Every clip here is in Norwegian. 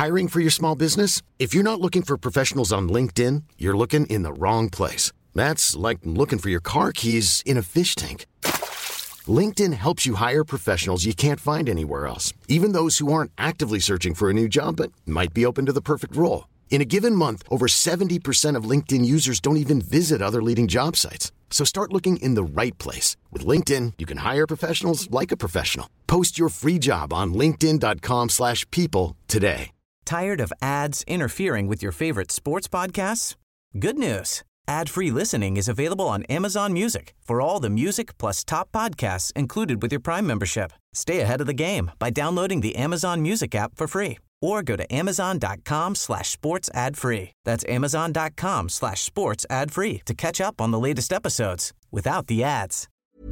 Hiring for your small business? If you're not looking for professionals on LinkedIn, you're looking in the wrong place. That's like looking for your car keys in a fish tank. LinkedIn helps you hire professionals you can't find anywhere else, even those who aren't actively searching for a new job but might be open to the perfect role. In a given month, over 70% of LinkedIn users don't even visit other leading job sites. So start looking in the right place. With LinkedIn, you can hire professionals like a professional. Post your free job on linkedin.com/people today. Tired of ads interfering with your favorite sports podcasts? Good news. Ad-free listening is available on Amazon Music for all the music plus top podcasts included with your Prime membership. Stay ahead of the game by downloading the Amazon Music app for free or go to amazon.com/sports ad-free. That's amazon.com/sports ad-free to catch up on the latest episodes without the ads.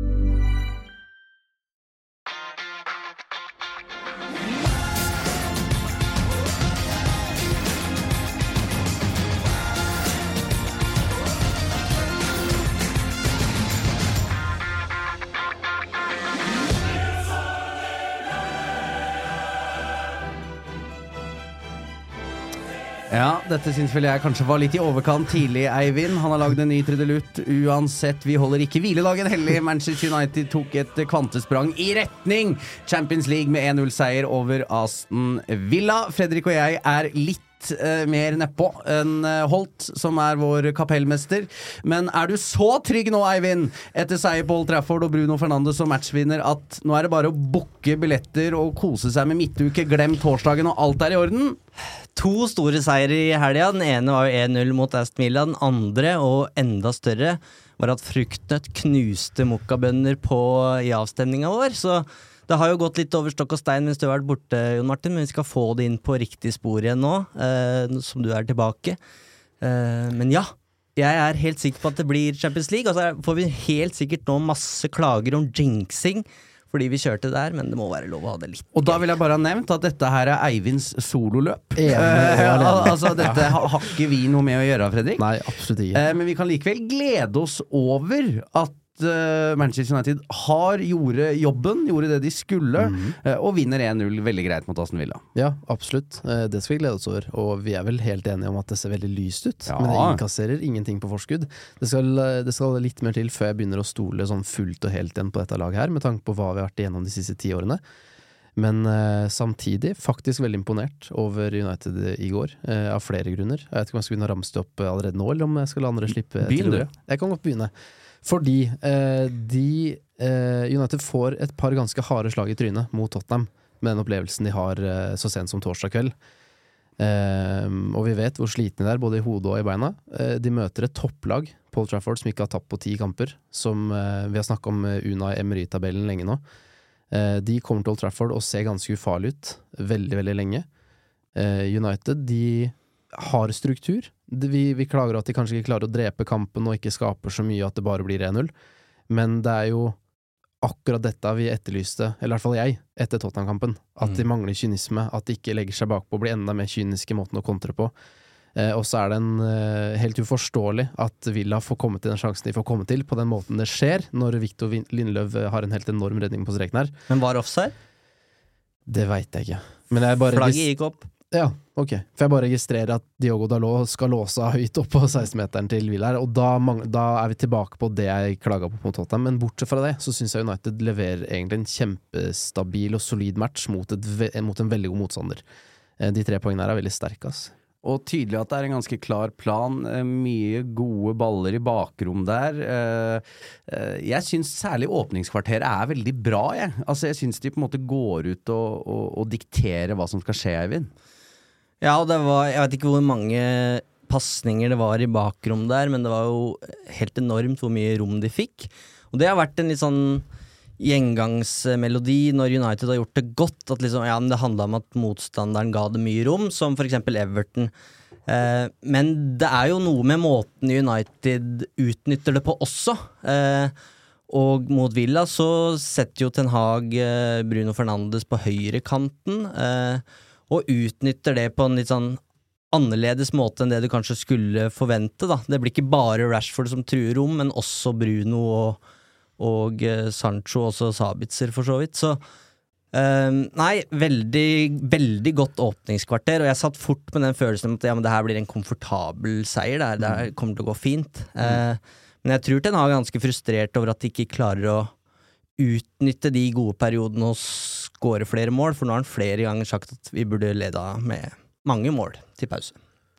Ja, dette synes vel jeg kanskje var litt i overkant tidlig, Eivind. Han har laget en ny trudelutt. Uansett, vi holder ikke hviledagen hellig. Manchester United tok et kvantesprang i retning Champions League med 1-0-seier over Aston Villa. Fredrik og jeg er litt mer nedpå enn Holt, som vår kapellmester. Men du så trygg nå, Eivind, etter seier på Old Trafford og Bruno Fernandes som matchvinner, at nå det bare å booke billetter og kose seg med midtuke, glem torsdagen og alt i orden? 2 store seier i helga. Den ene var jo 1-0 mot Aston Villa. Den andre, og enda større, var at Fruktnøtt knuste mokkabønner i avstemningen vår. Så det har jo gått litt over stokk og stein mens du har vært borte, Jon Martin, men vi skal få det inn på riktig spor igjen nå, som du tilbake. Men ja, jeg helt sikker på at det blir Champions League, og så får vi helt sikkert nå masse klager om jinxing, fordi vi kjørte der, men det må være lov å ha det litt. Og da vil jeg bare ha nevnt at dette her Eivinds sololøp. Altså, dette har ikke vi noe med å gjøre, Fredrik. Nei, absolutt ikke. Men vi kan likevel glede oss over at Manchester United gjorde jobben, gjorde det de skulle, og vinner 1-0 veldig greit mot Aston Villa. Ja, absolutt. Det skal vi glede oss over, og vi vel helt enige om at det ser veldig lyst ut, men det inkasserer ingenting på forskudd. Det skal litt mer til før jeg begynner å stole sånn fullt og helt igjen på dette laget her, med tanke på hva vi har vært igjennom de siste 10 årene. Men samtidig faktisk veldig imponert over United i går, av flere grunner. Jeg vet ikke om jeg skal begynne å ramse det opp allerede nå, eller om jeg skal la andre slippe til det. Jeg kan godt begynne. Fordi United får et par ganske harde slag i trynet mot Tottenham med den opplevelsen de har så sent som torsdag kveld. Og vi vet hvor slitne de både i hodet og i beina. De møter et topplag, Paul Trafford, som ikke har tapt på 10 kamper, som vi har snakket om Unai Emery-tabellen lenge nå. De kommer til Old Trafford og ser ganske ufarlig ut veldig, veldig lenge. United, de har struktur. Vi klager at de kanskje ikke klarer å drepe kampen og ikke skaper så mye at det bare blir 1-0. Men det jo akkurat dette vi etterlyste, eller i hvert fall jeg, etter Tottenham-kampen. At de mangler kynisme, at de ikke legger seg bakpå og blir enda mer kyniske måten å kontre på. Og så den helt uforståelig at Villa får komme til den sjansen de får komme til på den måten det skjer, når Victor Lindeløf har en helt enorm redning på streken her. Men var offside? Det vet jeg ikke. Men Flagget gikk opp. Ja, ok. For jeg bare registrerer at Diogo Dalot skal låse høyt opp på 16-meteren til Villa her, og da vi tilbake på det jeg klaget på mot Tottenham. Men bortsett fra det, så synes jeg United leverer egentlig en kjempestabil og solid match mot en veldig god motstander. De 3 poengene her veldig sterke, ass. Og tydelig at det en ganske klar plan, mye gode baller i bakrom der. Jeg synes særlig åpningskvarteret veldig bra, jeg. Altså, jeg synes de på en måte går ut og dikterer hva som skal skje, Eivind. Ja, og jeg vet ikke hvor mange passninger det var i bakrom der, men det var jo helt enormt hvor mye rom de fikk. Og det har vært en litt sånn gjengangsmelodi når United har gjort det godt, at liksom, ja, men det handlet om at motstanderen ga det mye rom, som for eksempel Everton. Men det jo noe med måten United utnytter det på også. Og mot Villa så setter jo Ten Hag Bruno Fernandes på høyre kanten, og utnytter det på en litt sånn annerledes måte enn det du kanskje skulle forvente da. Det blir ikke bare Rashford som truer rom, men også Bruno og Sancho, også Sabitzer for så vidt. Så Nei, veldig godt åpningskvarter, og jeg satt fort med den følelsen om at men det her blir en komfortabel seier, det her kommer til å gå fint. Men jeg tror den har ganske frustrert over at de ikke klarer å utnytte de gode periodene og skåre flere mål, for nå har han flere ganger sagt at vi burde lede med mange mål til pause.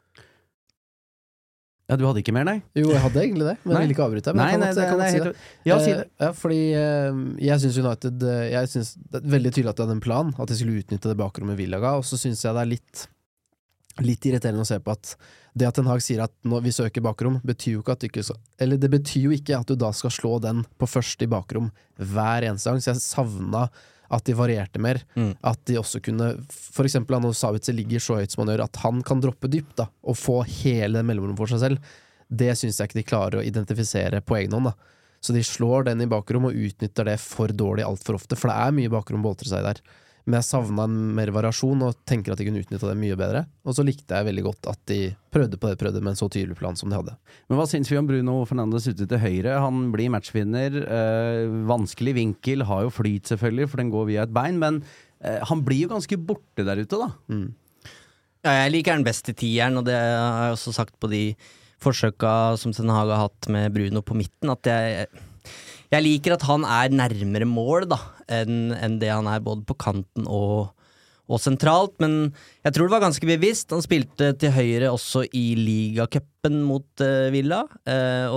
Ja, du hadde ikke mer, nei? Jo, jeg hadde egentlig det, men jeg ville ikke avbryte. Nei, det er helt... Ja, si det. Ja, fordi jeg synes United, jeg synes det er veldig tydelig at det er en plan, at de skulle utnytte det bakrommet Villa ga, og så synes jeg det er litt irriterende å se på at det at Ten Hag sier at når vi søker bakrom, betyr jo ikke at du ikke eller det betyr jo ikke at du da skal slå den på første i bakrom hver eneste gang, så jeg savnet at de varierte mer, at de også kunne, for eksempel når Sabitzer ligger så høyt som han gjør, at han kan droppe dypt da, og få hele mellomrom for seg selv. Det synes jeg ikke de klarer å identifisere på egen hånd da. Så de slår den i bakrom og utnytter det for dårlig alt for ofte, for det er mye bakrom boltre seg der. Men jeg savnet en mer variasjon og tenker at de kunne utnytte det mye bedre, og så likte jeg veldig godt at de prøvde med en så tydelig plan som de hadde. Men hva synes vi om Bruno Fernandes ute til høyre? Han blir matchvinner, vanskelig vinkel, har jo flyt selvfølgelig, for den går via et bein, men han blir jo ganske borte der ute da. Ja, jeg liker den best i tieren, og det har jeg også sagt på de forsøka som Ten Hag har hatt med Bruno på midten, at jeg liker at han er nærmere mål da, enn det han er både på kanten og sentralt, men jeg tror det var ganske bevisst. Han spilte til høyre også i ligacupen mot Villa, og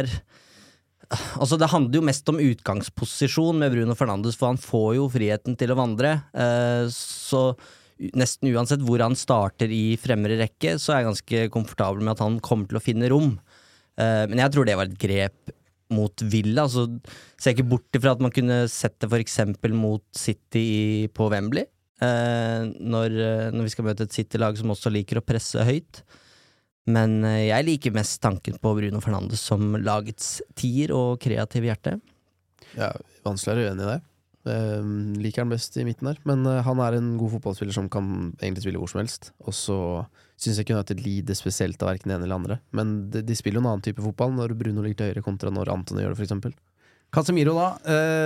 det handler jo mest om utgangsposisjon med Bruno Fernandes, for han får jo friheten til å vandre, så nesten uansett hvor han starter i fremre rekke, så er jeg ganske komfortabel med at han kommer til å finne rom. Men jeg tror det var et grep mot Villa, så ser jeg ikke bort ifra at man kunne sett det for eksempel mot City på Wembley, når vi skal møte et City-lag som også liker å presse høyt. Men jeg liker mest tanken på Bruno Fernandes som lagets tier og kreativ hjerte. Ja, vanskelig å være uenig i det. Liker han best i midten der, men han er en god fotballspiller som kan egentlig spille hvor som helst, og så synes jeg ikke at det lider spesielt av hverken ene eller andre, men de spiller jo en annen type fotball når Bruno ligger til høyre kontra når Antony gjør det for eksempel. Casemiro da,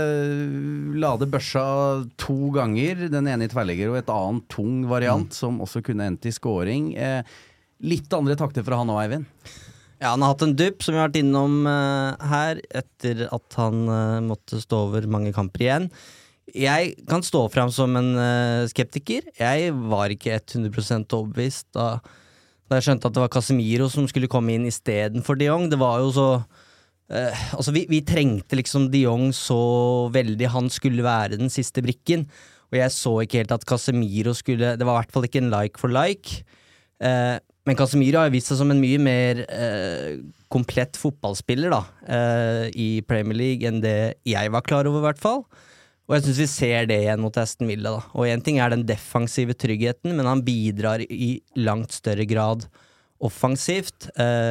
lade børsa 2 ganger, den ene i tverrlegger og et annet tung variant som også kunne endt i scoring. Litt andre takter fra han og Eivind. Ja, han har hatt en dupp som vi har vært innom her, etter at han måtte stå over mange kamper igjen. Jeg kan stå frem som en skeptiker. Jeg var ikke 100% overbevist da jeg skjønte at det var Casemiro som skulle komme inn i stedet for De Jong. Det var jo så... altså vi trengte liksom De Jong så veldig, han skulle være den siste brikken, og jeg så ikke helt at Casemiro skulle... Det var i hvert fall ikke en like for like. Men Casemiro har vist seg som en mye mer komplett fotballspiller da, i Premier League enn det jeg var klar over i hvert fall. Og jeg synes vi ser det igjen mot Aston Villa da. Og en ting er den defensive tryggheten, men han bidrar i langt større grad offensivt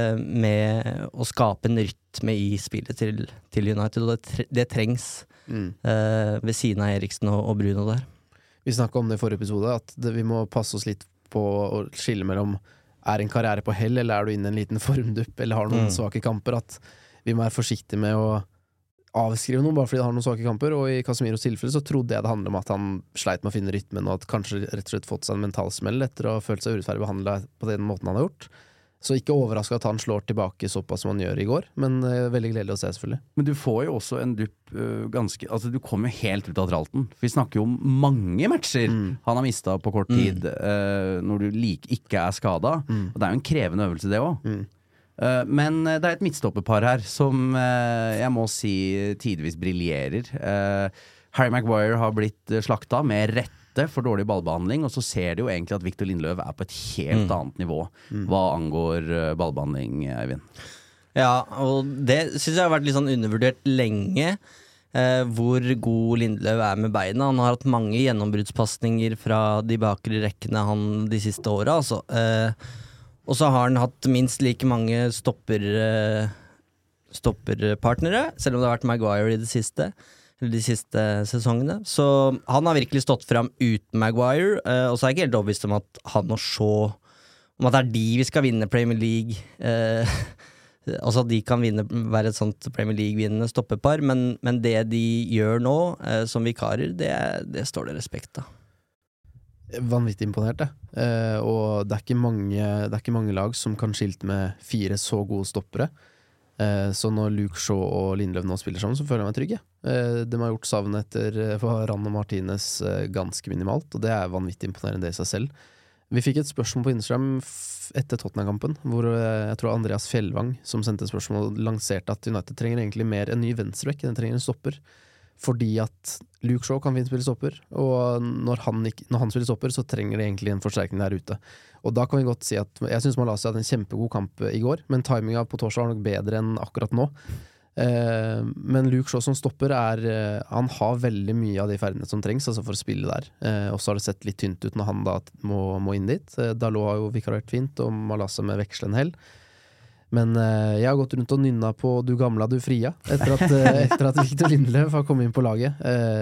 med å skape en rytme i spillet til United, og det trengs ved siden av Eriksen og Bruno der. Vi snakket om det i forrige episode, at vi må passe oss litt på å skille mellom er en karriere på hell, eller er du inne i en liten formdupp, eller har noen svake kamper, at vi må være forsiktige med å avskrive noen bare fordi han har noen svake kamper, og i Casemiros tilfelle så trodde jeg det handler om at han sleit med å finne rytmen, og at kanskje rett og slett fått seg en mentalsmell etter å ha følt seg urettferdig behandlet på den måten han har gjort. Så ikke overrasket at han slår tilbake såpass som han gjør i går, men veldig gledelig å se selvfølgelig. Men du får jo også en dupp ganske, altså du kommer helt ut av tralten. Vi snakker jo om mange matcher han har mistet på kort tid når du ikke er skadet, og det er jo en krevende øvelse det også. Men det er et midtstopperpar her som jeg må si tidvis briljerer. Harry Maguire har blitt slakta med rette for dårlig ballbehandling, og så ser det jo egentlig at Victor Lindeløf er på et helt annet nivå hva angår ballbehandling, Eivind. Ja, og det synes jeg har vært litt sånn undervurdert lenge, hvor god Lindeløf er med beina. Han har hatt mange gjennombruddspasninger fra de bakre rekkene de siste årene, altså. Og så har han hatt minst like mange stopperpartnere, selv om det har vært Maguire i det siste, eller de siste sesongene. Så han har virkelig stått frem uten Maguire, og så er jeg ikke helt overbevist om at han og Shaw, om at det er de vi skal vinne Premier League Altså at de kan være et sånt Premier League-vinnende stoppepar, men det de gjør nå som vikarer, det står det respekt av. Vanvittig imponert, og det er ikke mange lag som kan skilte med 4 så gode stoppere. Så når Luke Shaw og Lindelöf nå spiller sammen, så føler jeg meg trygg. De har gjort savnet etter Varane og Martinez ganske minimalt, og det er vanvittig imponerende i seg selv. Vi fikk et spørsmål på Instagram etter Tottenham-kampen, hvor jeg tror Andreas Fjellvang som sendte et spørsmål lanserte at United trenger egentlig mer en ny venstreback, den trenger en stopper. Fordi at Luke Shaw kan fint spille stopper, og når han spiller stopper, så trenger det egentlig en forsterkning der ute. Og da kan vi godt si at jeg synes Malaysia hadde en kjempegod kamp i går, men timingen på torsdag var nok bedre enn akkurat nå. Men Luke Shaw som stopper han har veldig mye av de ferdighetene som trengs altså for å spille der. Og så har det sett litt tynt ut når han da må inn dit. Dalot har jo vikarert fint, og Malaysia med vekslende hell. Men jeg har gått rundt og nynna på Du gamla, du fria etter at Victor Lindelöf har kommet inn på laget.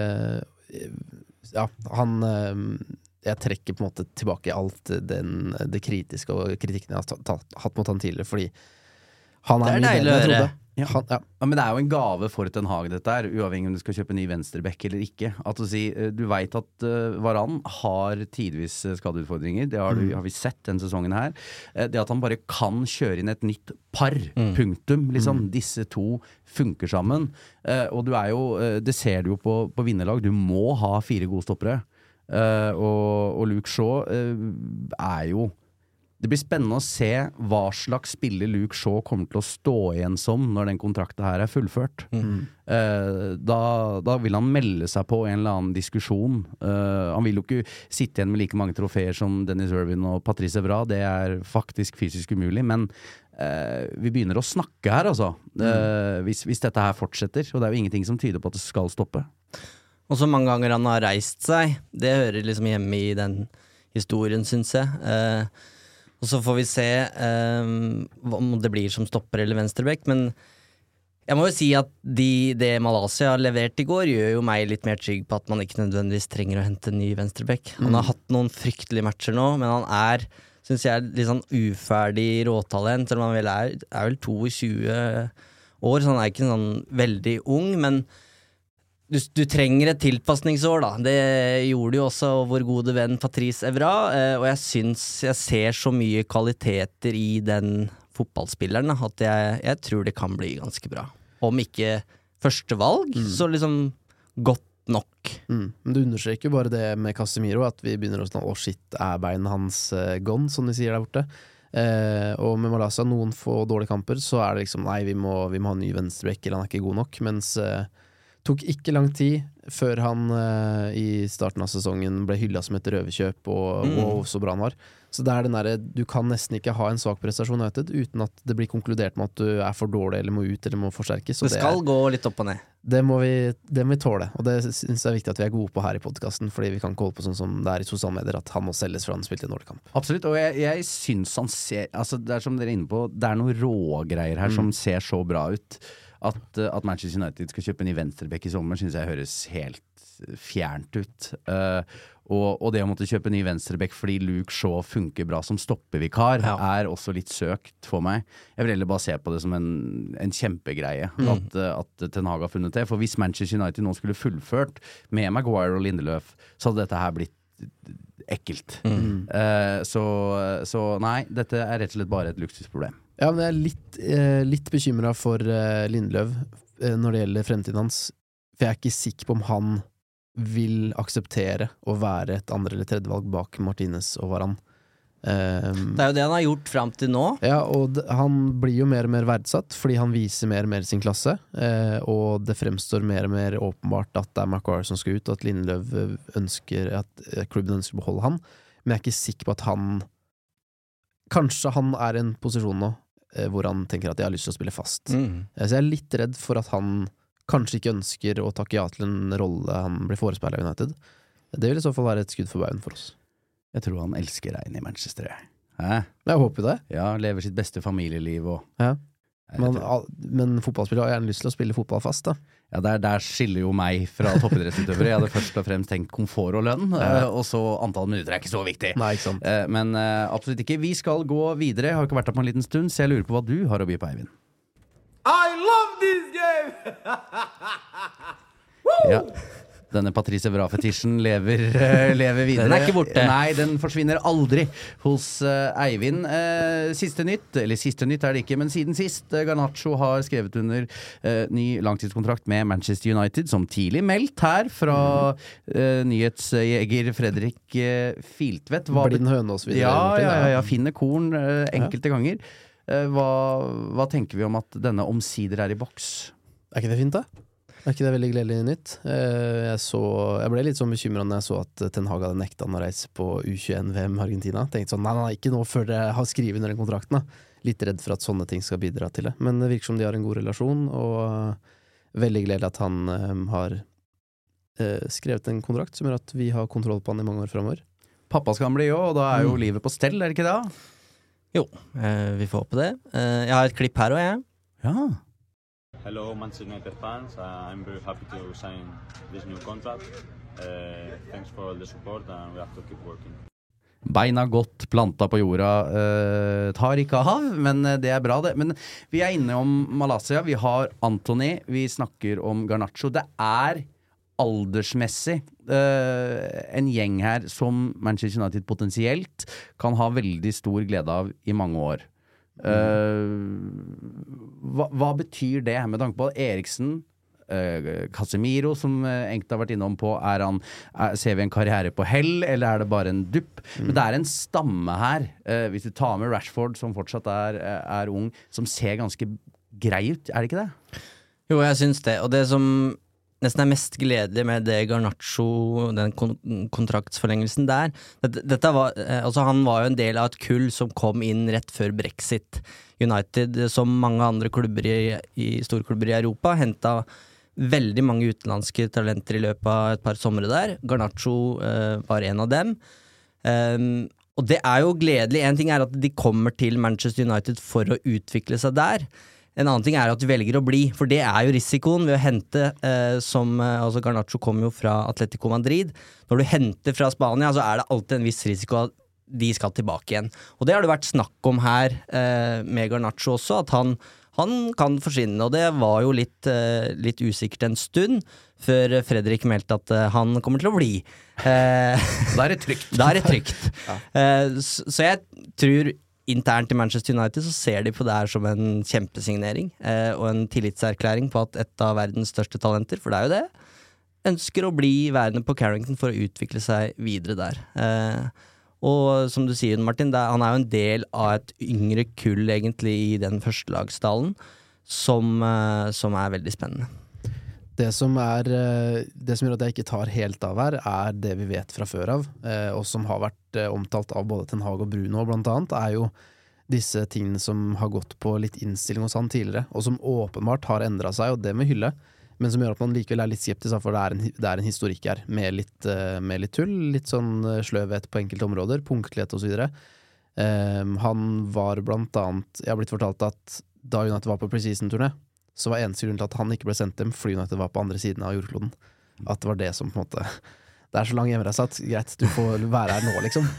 Jeg trekker på en måte tilbake alt det kritiske og kritikken jeg har hatt mot han tidligere, fordi han det deilig å høre. Ja, men det er jo en gave for Ten Hag dette her, uavhengig om du skal kjøpe ny venstreback eller ikke. At du vet at Varane har tidvis skadeutfordringer, det har vi sett denne sesongen her. Det at han bare kan kjøre inn et nytt par, punktum, liksom. Disse to funker sammen. Og det ser du jo på vinnerlag, du må ha 4 gode stoppere. Og Luke Shaw jo det blir spennende å se hva slags spiller Luke Shaw kommer til å stå igjen som når den kontrakten her fullført. Da vil han melde seg på en eller annen diskusjon. Han vil jo ikke sitte igjen med like mange trofeer som Dennis Irwin og Patrice Evra, det faktisk fysisk umulig, men vi begynner å snakke her altså, hvis dette her fortsetter, og det jo ingenting som tyder på at det skal stoppe. Og så mange ganger han har reist seg, det hører liksom hjemme i den historien, synes jeg. Og så får vi se om det blir som stopper eller venstreback, men jeg må jo si at det Malaysia har levert i går gjør jo meg litt mer trygg på at man ikke nødvendigvis trenger å hente en ny venstreback. Han har hatt noen fryktelige matcher nå, men han synes jeg litt sånn uferdig råtalent, selv om han vel er vel 22 år, så han ikke sånn veldig ung, men du trenger et tilpasningsår da. Det gjorde jo også vår gode venn Patrice Evra, og jeg synes jeg ser så mye kvaliteter i den fotballspilleren at jeg tror det kan bli ganske bra. Om ikke første valg, så liksom godt nok. Men du understreker jo bare det med Casemiro, at vi begynner å snakke, shit, beinet hans gone, som de sier der borte. Og med Malaysia, noen få dårlige kamper, så det liksom, nei, vi må ha en ny venstreback, eller han ikke god nok, mens tok ikke lang tid før han i starten av sesongen ble hyllet som et røverkjøp og så bra han var. Så det den der, du kan nesten ikke ha en svak prestasjon uten at det blir konkludert med at du for dårlig eller må ut eller må forsterkes. Det skal gå litt opp og ned. Det må vi tåle, og det synes jeg viktig at vi gode på her i podcasten, fordi vi kan ikke holde på sånn som det i sosiale medier, at han må selges fra han spilte i Nordkamp. Absolutt, og jeg synes han ser, altså det som dere inne på, det noen rågreier her som ser så bra ut. At Manchester United skal kjøpe en ny venstreback i sommer synes jeg høres helt fjernt ut. Og det å måtte kjøpe en ny venstreback fordi Luke Shaw funker bra som stoppevikar også litt søkt for meg. Jeg vil heller bare se på det som en kjempegreie at Ten Hag har funnet det. For hvis Manchester United nå skulle fullført med Maguire og Lindelöf, så hadde dette her blitt ekkelt. Så nei, dette rett og slett bare et luksusproblem. Ja, men jeg litt bekymret for Lindelöf når det gjelder fremtiden hans, for jeg ikke sikker på om han vil akseptere å være et andre eller tredje valg bak Martinez og Varane. Det jo det han har gjort frem til nå. Ja, og han blir jo mer og mer verdsatt, fordi han viser mer og mer sin klasse, og det fremstår mer og mer åpenbart at det Maguire som skal ut, og at Lindelöf at klubben ønsker å beholde han, men jeg ikke sikker på at kanskje han i en posisjon nå hvor han tenker at jeg har lyst til å spille fast. Så jeg litt redd for at han kanskje ikke ønsker å takke ja til en rolle han blir forespeilet av United. Det vil i så fall være et skudd for baugen for oss. Jeg tror han elsker regn i Manchester. Jeg håper det. Ja, lever sitt beste familieliv og... Ja. Men fotballspillere har gjerne lyst til å spille fotball fast da. Ja, der skiller jo meg fra toppidrettsutøvere. Jeg hadde først og fremst tenkt komfort og lønn, og så antall minutter ikke så viktig. Nei, ikke sant. Men absolutt ikke. Vi skal gå videre. Jeg har ikke vært der på en liten stund, så jeg lurer på hva du har å by på, Eivind. Ja. Denne Patrice Evra-fetisjen lever videre. Den ikke borte. Nei, den forsvinner aldri hos Eivind. Siste nytt er det ikke, men siden sist Garnacho har skrevet under ny langtidskontrakt med Manchester United, som tidlig meldt her fra nyhetsjeger Fredrik Filtvedt. Blind høne og så videre. Ja, finner korn enkelte ganger. Hva tenker vi om at denne omsider er i boks? Er ikke det fint da? Er ikke det veldig gledelig nytt? Jeg ble litt sånn bekymret når jeg så at Ten Hag hadde nektet han å reise på U21-VM Argentina. Tenkte sånn, nei, ikke nå før jeg har skrivet under den kontrakten da. Litt redd for at sånne ting skal bidra til det. Men det virker som de har en god relasjon, og veldig gledelig at han har skrevet en kontrakt som gjør at vi har kontroll på han i mange år fremover. Pappa skal han bli jo, og da er jo livet på stell, er det ikke det? Jo, vi får håpe det. Jeg har et klipp her også, jeg. Ja. Hello, Manchester United fans. I'm very happy to sign this new contract. Thanks for all the support, and we have to keep working. Beina godt planta på jorda, tar ikke av, men det er bra det. Men vi er inne om Malaysia, vi har Antony, vi snakker om Garnacho. Det er aldersmessig en gjeng her som Manchester United potensielt kan ha veldig stor glede av i mange år. Hva betyr det med tanke på Eriksen, Casemiro som enkelte har vært innom på, ser vi en karriere på hell eller er det bare en dupp? Men det er en stamme her, hvis du tar med Rashford som fortsatt er ung, som ser ganske grei ut, er det ikke det? Jo, jeg synes det, og det som nesten er mest gledelig med det Garnacho, den kontraktsforlengelsen der, dette var, altså han var jo en del av et kull som kom inn rett før Brexit. United, som mange andre klubber i storklubber i Europa, hentet veldig mange utenlandske talenter i løpet av et par somre der. Garnacho var en av dem. Og det er jo gledelig. En ting er at de kommer til Manchester United for å utvikle seg der. En annen ting er at du velger å bli, for det er jo risikoen ved å hente, altså Garnacho kom jo fra Atletico Madrid. Når du henter fra Spania, så er det alltid en viss risiko at de skal tilbake igjen. Og det har det vært snakk om her med Garnacho også, at han kan forsvinne, og det var jo litt usikkert en stund, før Fredrik meldte at han kommer til å bli. Da er det trygt. Da er det trygt. Så jeg tror internt i Manchester United så ser de på det her som en kjempesignering og en tillitserklæring på at et av verdens største talenter, for det er jo det, ønsker å bli værende på Carrington for å utvikle seg videre der. Og som du sier, Martin, han er jo en del av et yngre kull egentlig i den førstelagsdalen som er veldig spennende. Det som gjør at jeg ikke tar helt av her, er det vi vet fra før av, og som har vært omtalt av både Ten Hag og Bruno blant annet, er jo disse tingene som har gått på litt innstilling hos han tidligere, og som åpenbart har endret seg, og det med hylle, men som gjør at man likevel er litt skeptisk, for det er en historikk her, med litt tull, litt sånn sløvhet på enkelte områder, punktlighet og så videre. Han var blant annet, jeg har blitt fortalt at da United var på preseason-turné, så var eneste grunn til at han ikke ble sendt dem fordi United var på andre siden av jordkloden. At det var det som på en måte, det er så lang hjemreise at greit, du får være her nå liksom.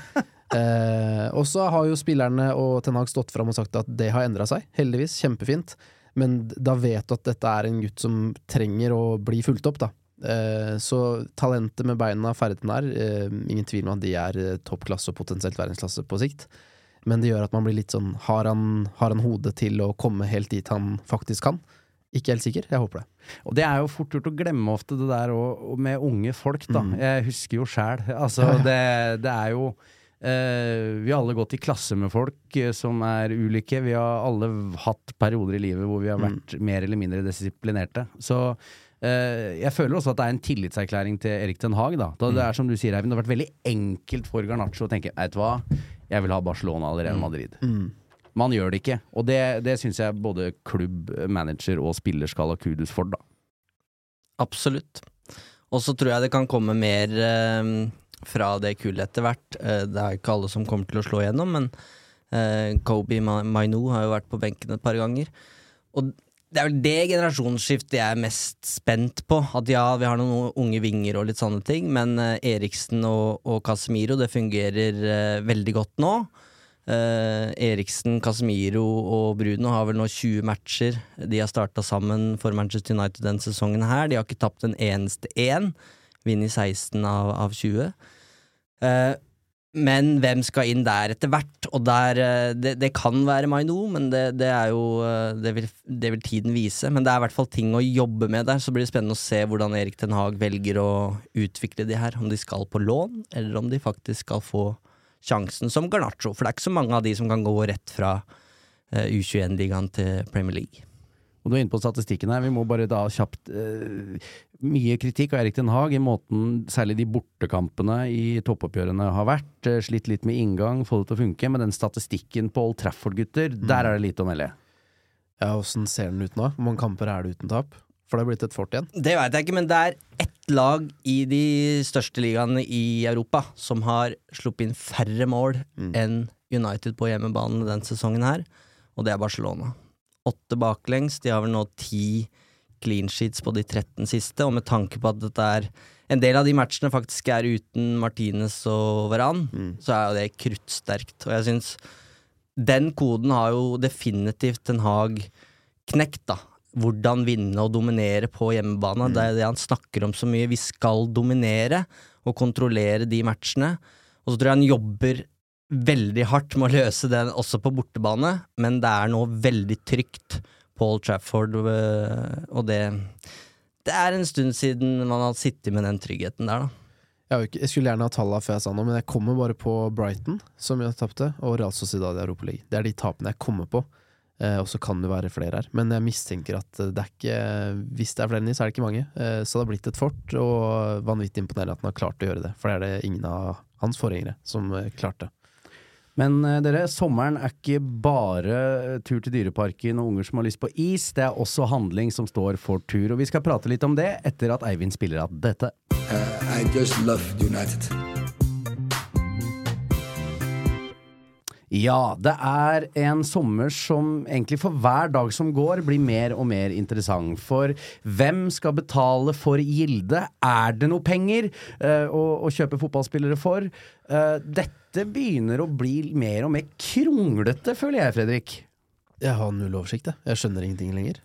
Og så har jo spillerne og Ten Hag stått frem og sagt at det har endret seg, heldigvis, kjempefint. Men da vet du at dette er en gutt som trenger å bli fulgt opp da. Så talentet med beina, ferdigheten her, ingen tvil om at de er toppklasse og potensielt verdensklasse på sikt. Men det gjør at man blir litt sånn, har han hodet til å komme helt dit han faktisk kan? Ikke helt sikker, jeg håper det. Og det er jo fort gjort å glemme ofte det der og med unge folk da. Jeg husker jo selv, altså det er jo vi har alle gått i klasse med folk som er ulike. Vi har alle hatt perioder i livet hvor vi har vært mer eller mindre disiplinerte. Så jeg føler også at det er en tillitserklæring til Erik Ten Hag da. Det er som du sier, Eivind, det har vært veldig enkelt for Garnacho å tenke, vet du hva, jeg vil ha Barcelona eller Real Madrid. Man gjør det ikke, og det synes jeg både klubb, manager og spiller skal ha kudos for da. Absolutt. Og så tror jeg det kan komme mer fra det kullet etter hvert. Det er ikke alle som kommer til å slå igjennom, men Kobe Mainu har jo vært på benken et par ganger. Og det er vel det generasjonsskiftet jeg er mest spent på. At ja, vi har noen unge vinger og litt sånne ting, men Eriksen og Casemiro, det fungerer veldig godt nå. Eriksen, Casemiro og Bruno har vel nå 20 matcher. De har startet sammen for Manchester United den sesongen her. De har ikke tapt en eneste en. Vinner 16 av 20. Men hvem skal inn der etter hvert? Og der, det kan være Maino, men det er jo det vil tiden vise. Men det er i hvert fall ting å jobbe med der. Så blir det spennende å se hvordan Erik Ten Hag velger å utvikle de her. Om de skal på lån, eller om de faktisk skal få sjansen som Garnacho, for det er ikke så mange av de som kan gå rett fra U21-ligaen til Premier League. Og du er inne på statistikken her, vi må bare da kjapt mye kritikk av Erik Ten Hag i måten særlig de bortekampene i toppoppgjørene har vært, slitt litt med inngang, få det til å funke, men den statistikken på Old Trafford-gutter, der er det litt å melde. Ja, hvordan ser den ut nå? Hvor mange kamper er det uten tap? For det har blitt et fort igjen. Det vet jeg ikke, men det er ett lag i de største ligaene i Europa som har sluppet inn færre mål enn United på hjemmebanen den sesongen her, og det er Barcelona. 8 baklengs, de har vel nå 10 clean sheets på de 13 siste, og med tanke på at dette er en del av de matchene faktisk er uten Martinez og Varane, så er jo det kruttsterkt, og jeg synes den koden har jo definitivt Ten Hag knekt da, hvordan vinne og dominere på hjemmebane. Det er det han snakker om så mye. Vi skal dominere og kontrollere de matchene, og så tror jeg han jobber veldig hardt med å løse det også på bortebane, men det er nå veldig trygt på Old Trafford, og det er en stund siden man har sittet med den tryggheten der da. Jeg skulle gjerne ha tallet før jeg sa noe, men jeg kommer bare på Brighton, som jeg tappte, og Real Sociedad i Europa League. Det er de tapene jeg kommer på. Og så kan det være flere her, men jeg mistenker at det er ikke, hvis det er flere enn så er det ikke mange, så det har blitt et fort, og vanvittig imponerende at han har klart å gjøre det, for det er det ingen av hans forgjengere som klarte. Men dere, sommeren er ikke bare tur til dyreparken og unger som har lyst på is, det er også handling som står for tur, og vi skal prate litt om det etter at Eivind spiller av dette. I just love United. Ja, det er en sommer som egentlig for hver dag som går blir mer og mer interessant. For hvem skal betale for gilde? Er det noe penger å kjøpe fotballspillere for? Dette begynner å bli mer og mer kronglete, føler jeg, Fredrik. Jeg har null oversikt, jeg skjønner ingenting lenger.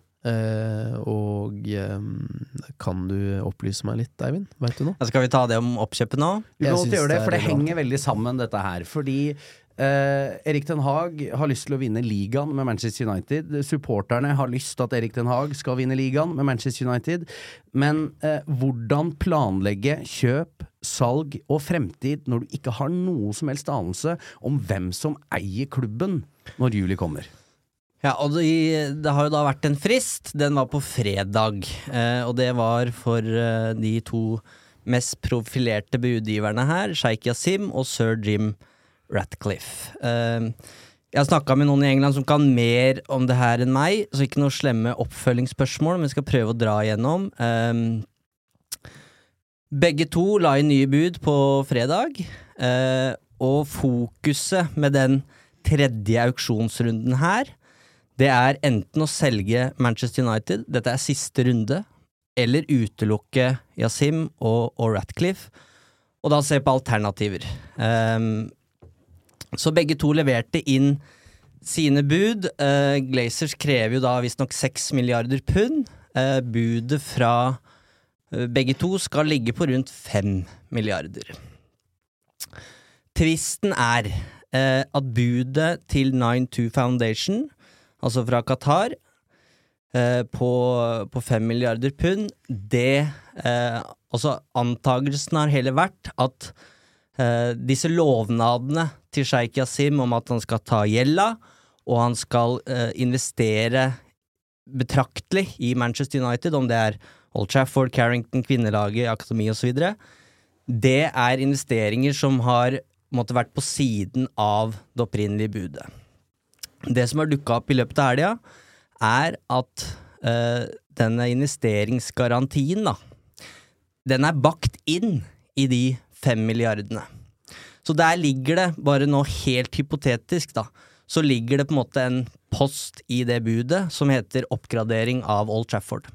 Kan du opplyse meg litt, Eivind? Vet du noe? Skal vi ta det om oppkjøpet nå? Vi kan godt gjøre det, for det henger veldig sammen dette her. Fordi Erik Ten Hag har lyst til å vinne ligaen med Manchester United. Supporterne har lyst til at Erik Ten Hag skal vinne ligaen med Manchester United. Men hvordan planlegge kjøp, salg og fremtid når du ikke har noe som helst anelse om hvem som eier klubben når juli kommer? Ja, og det har jo da vært en frist. Den var på fredag, og det var for de to mest profilerte budgiverne her, Sheikh Yassim og Sir Jim Ratcliffe. Jeg har snakket med noen i England som kan mer om det her enn meg, så ikke noe slemme oppfølgingsspørsmål, men jeg skal prøve å dra igjennom. Begge to la inn nye bud på fredag, og fokuset med den tredje auksjonsrunden her, det er enten å selge Manchester United, dette er siste runde, eller utelukke Yassim og Ratcliffe, og da se på alternativer. Så begge to leverte inn sine bud. Glazers krever jo da visst nok 6 milliarder pund. Budet fra begge to skal ligge på rundt 5 milliarder. Tvisten er at budet til 9-2 Foundation, altså fra Qatar, på 5 milliarder pund, det, altså antagelsen har heller vært at disse lovnadene til Sheikh Yassim om at han skal ta gjelda, og han skal investere betraktelig i Manchester United, om det er Old Trafford, Carrington, kvinnelaget, akademi og så videre, det er investeringer som har måtte vært på siden av det opprinnelige budet. Det som har dukket opp i løpet av helga, er at denne investeringsgarantien da, den er bakt inn i de 5 milliardene. Så der ligger det, bare nå helt hypotetisk da, så ligger det på en måte en post i det budet som heter oppgradering av Old Trafford.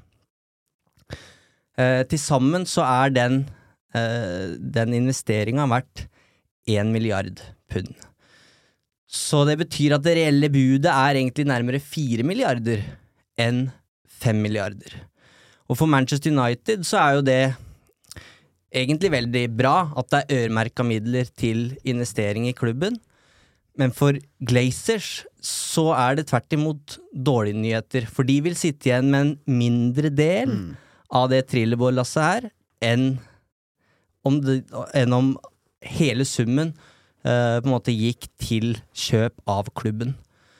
Til sammen så er den investeringen vært 1 milliard pund. Så det betyr at det reelle budet egentlig nærmere 4 milliarder enn 5 milliarder. Og for Manchester United så jo det egentlig veldig bra at det øremerket midler til investering i klubben. Men for Glazers så det tvert imot dårlige nyheter, for de vil sitte igjen med en mindre del av det trillebårlasset her, enn om hele summen på en måte gikk til kjøp av klubben.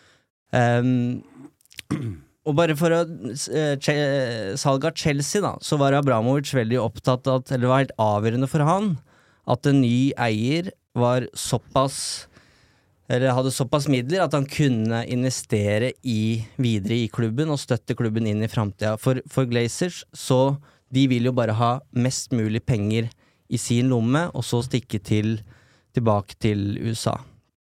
Og bare for salg av Chelsea da, så var Abramovic veldig opptatt av, eller det var helt avgjørende for han, at en ny eier var såpass eller hadde såpass midler at han kunne investere videre i klubben og støtte klubben inn i fremtiden. For Glazers, så de vil jo bare ha mest mulig penger i sin lomme, og så stikke tilbake til USA.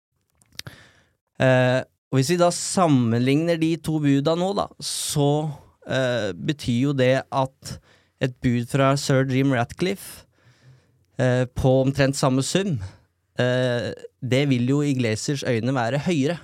Og hvis vi da sammenligner de to buda nå da, så betyr jo det at et bud fra Sir Jim Ratcliffe på omtrent samme sum, det vil jo i Glazers øyne være høyere.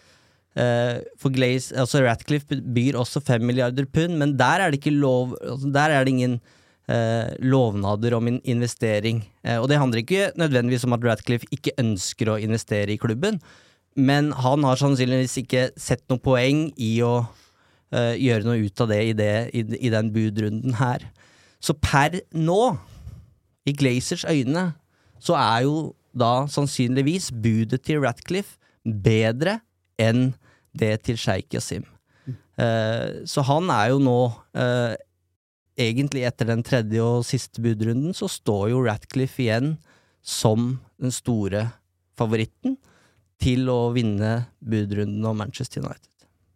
For Ratcliffe byr også 5 milliarder pund, men der det ikke der det ingen lovnader om investering. Og det handler ikke nødvendigvis om at Ratcliffe ikke ønsker å investere i klubben, men han har sannsynligvis ikke sett noe poeng i å gjøre noe ut av det i den budrunden her. Så per nå, i Glazers øyne, så jo da sannsynligvis budet til Ratcliffe bedre enn det til Sheikh Jassim. Så han jo nå egentlig etter den tredje og siste budrunden så står jo Ratcliffe igjen som den store favoritten til å vinne budrunden om Manchester United.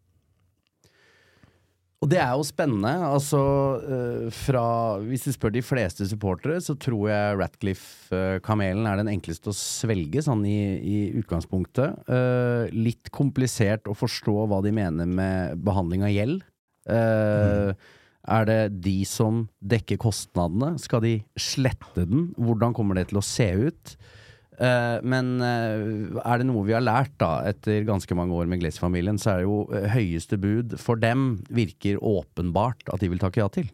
Og det jo spennende, altså hvis du spør de fleste supportere, så tror jeg Ratcliffe-kamelen den enkleste å svelge, sånn i utgangspunktet. Litt komplisert å forstå hva de mener med behandling av gjeld. Det de som dekker kostnadene? Skal de slette den? Hvordan kommer det til å se ut? Men det noe vi har lært da etter ganske mange år med Glazer-familien, så det jo høyeste bud for dem virker åpenbart at de vil takke ja til.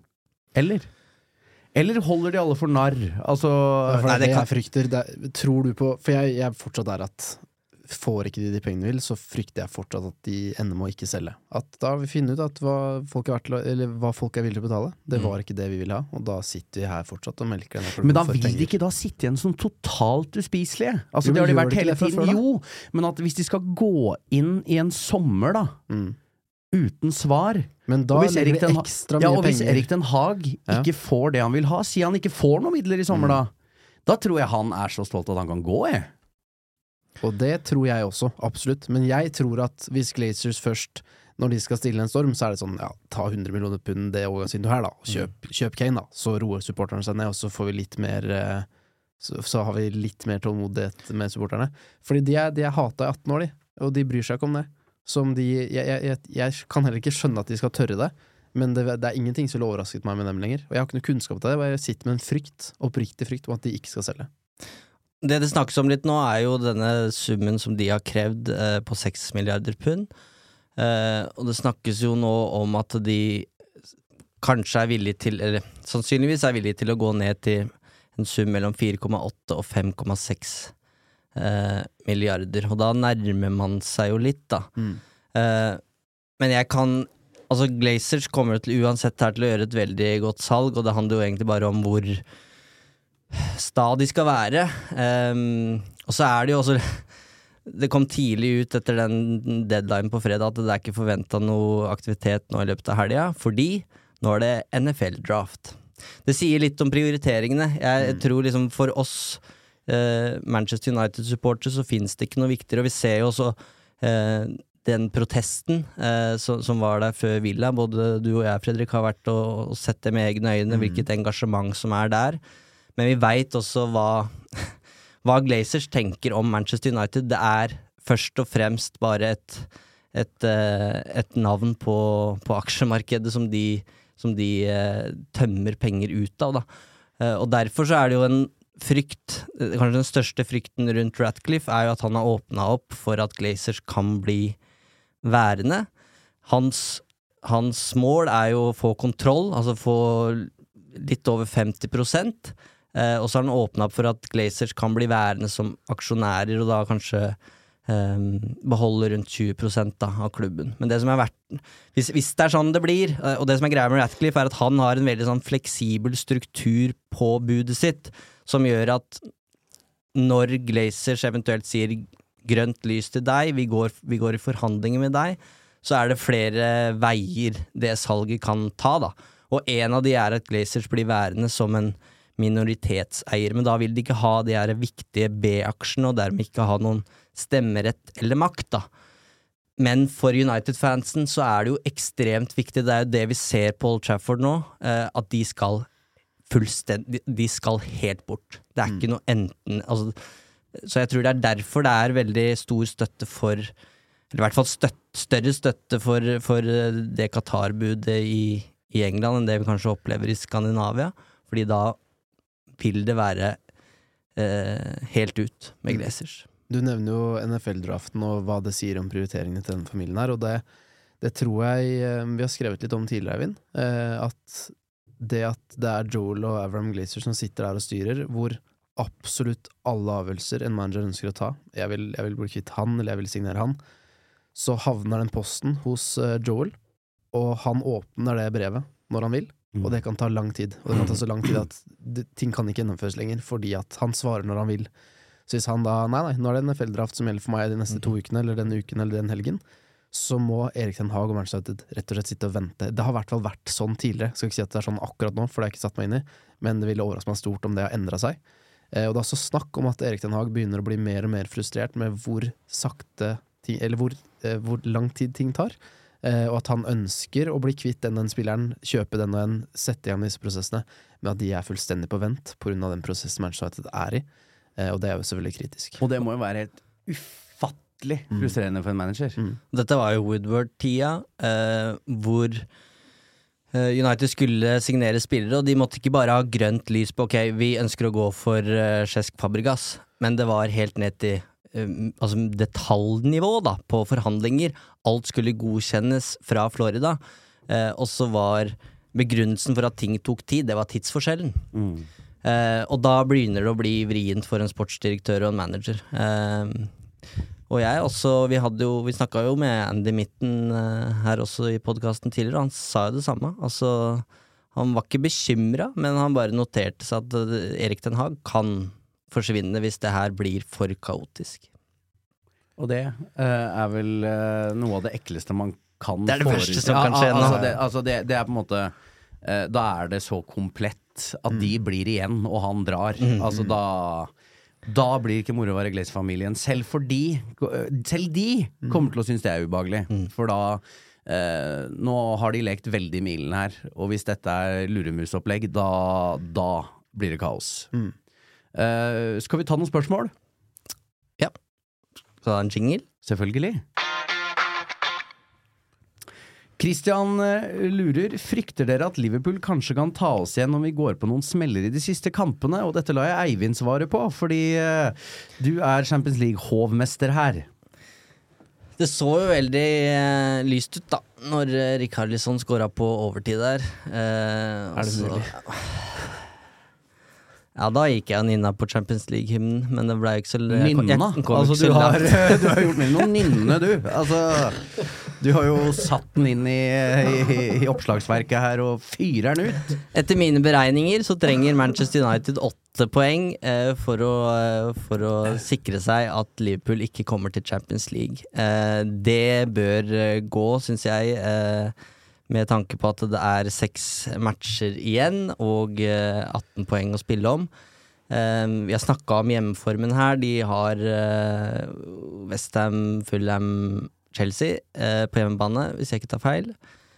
Eller holder de alle for narr? Altså, for det jeg frykter, tror du på, for jeg fortsatt at får ikke de pengene vil, så frykter jeg fortsatt at de ender med å ikke selge. At da vi finner ut at hva folk villige til å betale, det var ikke det vi ville ha, og da sitter vi her fortsatt og melker den. Men da vil de ikke da sitte igjen som totalt uspiselige? Altså det har de vært hele tiden. Jo, men at hvis de skal gå inn i en sommer da, uten svar, men da legger de ekstra mye penger. Og hvis Erik Den Haag ikke får det han vil ha, sier han ikke får noen midler i sommer da tror jeg han så stolt at han kan gå Og det tror jeg også, absolutt. Men jeg tror at hvis Glazers først, når de skal stille en storm, så det sånn, ta 100 millioner pund det årgangsvinduet her da, og kjøp Kane da, så roer supporterne seg ned, og så får vi litt mer, så har vi litt mer tålmodighet med supporterne. Fordi de hatet i 18 år, og de bryr seg ikke om det. Som jeg kan heller ikke skjønne at de skal tørre det, men det ingenting som overrasket meg med dem lenger. Og jeg har ikke noe kunnskap til det, jeg sitter med en frykt, oppriktig frykt om at de ikke skal selge. Det snakkes om litt nå jo denne summen som de har krevd på 6 milliarder pund. Og det snakkes jo nå om at de kanskje villige til, eller sannsynligvis villige til å gå ned til en sum mellom 4,8 og 5,6 milliarder. Og da nærmer man seg jo litt da. Men altså Glazers kommer til uansett her til å gjøre et veldig godt salg, og det handler jo egentlig bare om hvor sta de skal være. Og så det jo også det kom tidlig ut etter den deadline på fredag at det ikke forventet noe aktivitet nå i løpet av helgen, fordi nå det NFL-draft. Det sier litt om prioriteringene. Jeg tror liksom for oss Manchester United-supportere så finnes det ikke noe viktigere, og vi ser jo også den protesten som var der før Villa. Både du og jeg, Fredrik, har vært og sett det med egne øyne, hvilket engasjement som der. Men vi vet også hva Glazers tenker om Manchester United. Det først og fremst bare et navn på aksjemarkedet som de tømmer penger ut av da. Og derfor så det jo en kanskje den største frykten rundt Ratcliffe jo at han har åpnet opp for at Glazers kan bli værende. Hans mål jo å få kontroll, altså få litt over 50%, og så har han åpnet opp for at Glazers kan bli værende som aksjonærer, og da kanskje beholde rundt 20% da, av klubben. Men det som hvis det sånn det blir, og det som greia med Ratcliffe at han har en veldig sånn fleksibel struktur på budet sitt, som gjør at når Glazers eventuelt sier grønt lys til deg, vi går i forhandlinger med deg, så det flere veier det salget kan ta da. Og en av de at Glazers blir værende som en minoritetseier, men da vil de ikke ha de viktige B-aksjene, og dermed ikke ha noen stemmerett eller makt da. Men for United-fansen så det jo ekstremt viktig, det jo det vi ser på Old Trafford nå, at de skal de skal helt bort. Det ikke noe enten, altså, så jeg tror det derfor det veldig stor støtte for, eller i hvert fall større støtte for det Qatar-budet i England enn det vi kanskje opplever i Skandinavia, fordi da vil det være helt ut med Glazers. Du nevner jo NFL-draften og hva det sier om prioriteringene til denne familien her, og det tror jeg vi har skrevet litt om tidligere, Eivind, at det Joel og Avram Glazer som sitter der og styrer, hvor absolutt alle avgjørelser en manager ønsker å ta, jeg vil bli kvitt han, eller jeg vil signere han, så havner den posten hos Joel, og han åpner det brevet når han vil, og det kan ta lang tid, og det kan ta så lang tid at ting kan ikke gjennomføres lenger, fordi at han svarer når han vil. Så hvis han da, nei, nå det en NFL-draft som gjelder for meg de neste 2 ukene, eller den uken, eller den helgen, så må Erik Ten Hag og Manchester United rett og slett sitte og vente. Det har i hvert fall vært sånn tidligere, jeg skal ikke si at det sånn akkurat nå, for det har jeg ikke satt meg inn i, men det ville overraske meg stort om det har endret seg. Og det så snakk om at Erik Ten Hag begynner å bli mer og mer frustrert med hvor sakte, eller hvor lang tid ting tar, og at han ønsker å bli kvitt den spilleren, kjøpe den og en, sette igjen disse prosessene, men at de fullstendig på vent på grunn av den prosessen Manchester United i, og det jo selvfølgelig kritisk. Og det må jo være helt ufattelig frustrerende for en manager. Dette var jo Woodward-tida, hvor United skulle signere spillere, og de måtte ikke bare ha grønt lys på, ok, vi ønsker å gå for Cesc Fabregas, men det var helt ned til altså detaljnivå da, på forhandlinger. Alt skulle godkjennes fra Florida, og så var begrunnelsen for at ting tok tid, det var tidsforskjellen. Og da begynner det å bli vrient for en sportsdirektør og en manager. Og jeg også, vi snakket jo med Andy Mitten her også i podcasten tidligere, han sa jo det samme. Altså, han var ikke bekymret, men han bare noterte seg at Erik Ten Hag kan forsvinne hvis det her blir for kaotisk. Og det vel noe av det ekleste man kan det det verste som kan skje nå. Det på en måte da det så komplett at de blir igjen og han drar. Altså da blir ikke moro å være Glazer-familien, selv de kommer til å synes det ubehagelig, for da nå har de lekt veldig milen her, og hvis dette luremusopplegg, da blir det kaos. Skal vi ta noen spørsmål? Ja. Så en jingle? Selvfølgelig. Christian lurer, frykter dere at Liverpool kanskje kan ta oss igjen om vi går på noen smeller i de siste kampene? Og dette la jeg Eivind svare på, fordi du Champions League-hovmester her. Det så jo veldig lyst ut da, når Richarlison skåret på overtid der. Det mulig? Ja, da gikk jeg nynna på Champions League-hymnen, men det ble ikke så... Nynna? Altså, du har gjort med noen nynne, du. Altså, du har jo satt den inn i oppslagsverket her og fyrer den ut. Etter mine beregninger så trenger Manchester United 8 poeng for å sikre seg at Liverpool ikke kommer til Champions League. Det bør gå, synes jeg, med tanke på at det 6 matcher igjen og 18 poeng å spille om. Vi har snakket om hjemmeformen her. De har West Ham, Fulham, Chelsea på hjemmebane, hvis jeg ikke tar feil.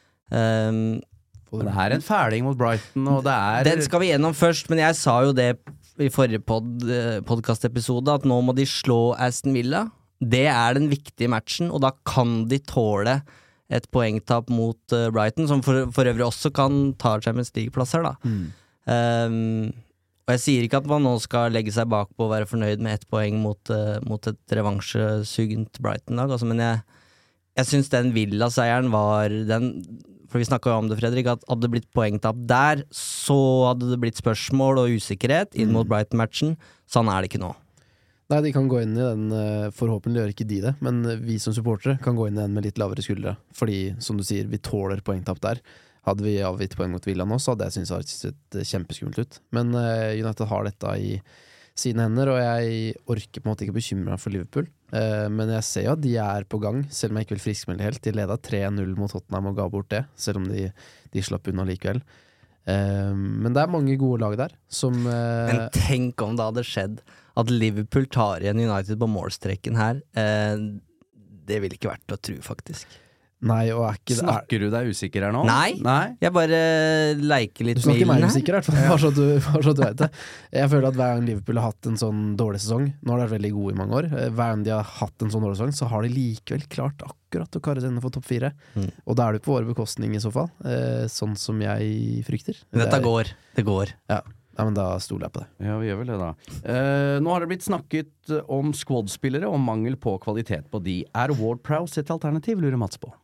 Det en fæling mot Brighton, og det Den skal vi gjennom først, men jeg sa jo det i forrige podcast-episode, at nå må de slå Aston Villa. Det den viktige matchen, og da kan de tåle et poengtap mot Brighton, som for øvrig også kan ta Champions League-plasser da. Og jeg sier ikke at man nå skal legge seg bak på å være fornøyd med 1 poeng mot et revansjesugent Brighton-lag, altså, men jeg synes den Villa-seieren var den, for vi snakket jo om det, Fredrik, at hadde det blitt poengtapp der, så hadde det blitt spørsmål og usikkerhet inn mot Brighton-matchen. Sånn det ikke nå. Nei, de kan gå inn i den, forhåpentlig gjør ikke de det, men vi som supportere kan gå inn i den med litt lavere skuldre, fordi, som du sier, vi tåler poengtapp der. Hadde vi avgitt poeng mot Villa nå, så hadde jeg synes det hadde sett kjempeskummelt ut. Men United har dette i sine hender, og jeg orker på en måte ikke bekymre meg for Liverpool. Men jeg ser jo at de på gang, selv om jeg ikke vil friskmelde helt. De ledet 3-0 mot Tottenham og ga bort det, selv om de slapp unna likevel. Men det mange gode lag der som Men tenk om det hadde skjedd at Liverpool tar igjen United på målstreken her. Det ville ikke vært å tro, faktisk. Nei, og ikke Snakker du deg usikker her nå? Nei, jeg bare leker litt med ilden her. Du snakker meg usikker, i hvert fall, bare så du vet det. Jeg føler at hver gang Liverpool har hatt en sånn dårlig sesong, nå har de vært veldig gode i mange år, hver gang de har hatt en sånn dårlig sesong, så har de likevel klart akkurat å karre seg innenfor topp 4. Og da det på våre bekostning i så fall, sånn som jeg frykter. Dette går, det går. Ja, men da stoler jeg på det. Ja, vi gjør vel det da. Nå har det blitt snakket om squad-spillere og mangel på kvalitet på de. Ward-Prowse et alternativ, lurer Mats på?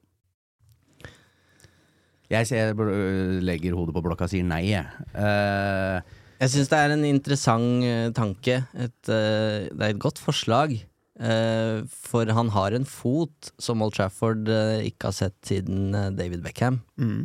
Jeg legger hodet på blokka og sier nei. Jeg synes det en interessant tanke. Det et godt forslag. For han har en fot som Old Trafford ikke har sett siden David Beckham.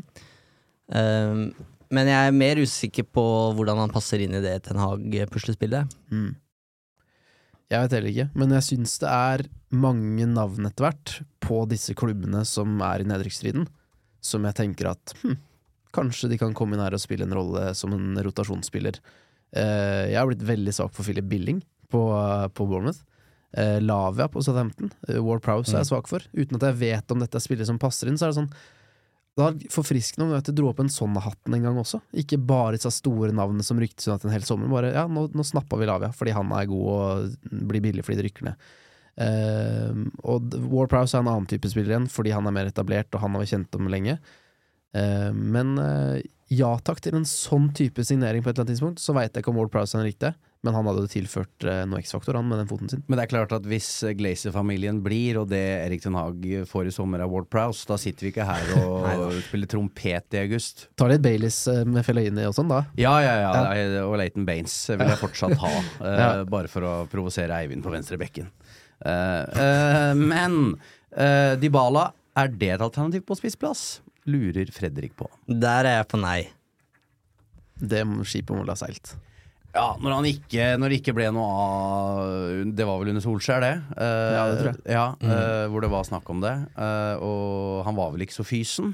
Men jeg mer usikker på hvordan han passer inn i det Ten Hag-puslespillet. Jeg vet heller ikke, men jeg synes det mange navn etter hvert på disse klubbene som i nedrykksstriden, som jeg tenker at kanskje de kan komme inn her og spille en rolle som en rotasjonsspiller. Jeg har blitt veldig svak for Philip Billing på Bournemouth. Lavia på Southampton, Ward-Prowse jeg svak for. Uten at jeg vet om dette er spillere som passer inn, så det sånn det var forfriskende om jeg dro opp en sånn hatten en gang også. Ikke bare disse store navnene som ryktes en hel sommer. Bare, ja, nå snapper vi Lavia, fordi han god og blir billig fordi det rykker ned. Og Ward-Prowse en annen type spiller igjen, fordi han mer etablert, og han har vi kjent om lenge. Men ja takk til en sånn type signering på et eller annet tidspunkt, så vet jeg ikke om Ward-Prowse riktig, men han hadde tilført noe X-faktor han med den foten sin. Men det klart at hvis Glazer-familien blir, og det Erik Ten Hag får i sommer av Ward-Prowse, da sitter vi ikke her og spiller trompet i august. Tar litt Baileys med Fellaini og sånn da? Ja, og Leighton Baines vil jeg fortsatt ha, bare for å provosere Eivind på venstre bekken. Men Dybala, det et alternativ på spissplass? Lurer Fredrik på. Der jeg på nei. Det skipet må la seilt. Ja, når det ikke ble noe av, det var vel under Solskjær det. Ja, det tror jeg. Ja, hvor det var snakk om det. Og han var vel ikke så fysen.